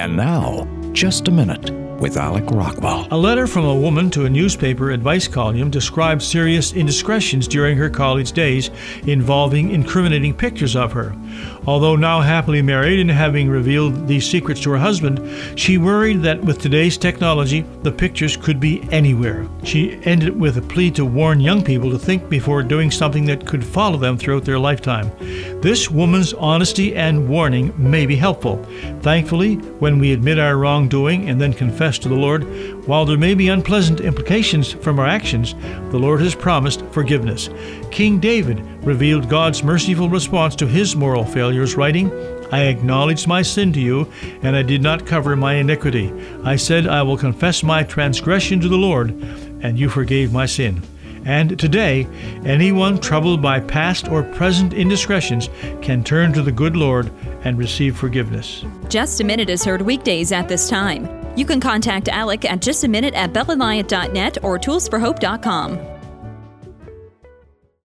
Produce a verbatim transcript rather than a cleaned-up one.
And now, Just a Minute with Alec Rockwell. A letter from a woman to a newspaper advice column describes serious indiscretions during her college days involving incriminating pictures of her. Although now happily married and having revealed these secrets to her husband, she worried that with today's technology, the pictures could be anywhere. She ended with a plea to warn young people to think before doing something that could follow them throughout their lifetime. This woman's honesty and warning may be helpful. Thankfully, when we admit our wrongdoing and then confess to the Lord, while there may be unpleasant implications from our actions, the Lord has promised forgiveness. King David revealed God's merciful response to his moral failures, writing, "I acknowledged my sin to you, and I did not cover my iniquity. I said, I will confess my transgression to the Lord, and you forgave my sin." And today, anyone troubled by past or present indiscretions can turn to the good Lord and receive forgiveness. Just a Minute is heard weekdays at this time. You can contact Alec at just a minute at bell alliant dot net or tools for hope dot com.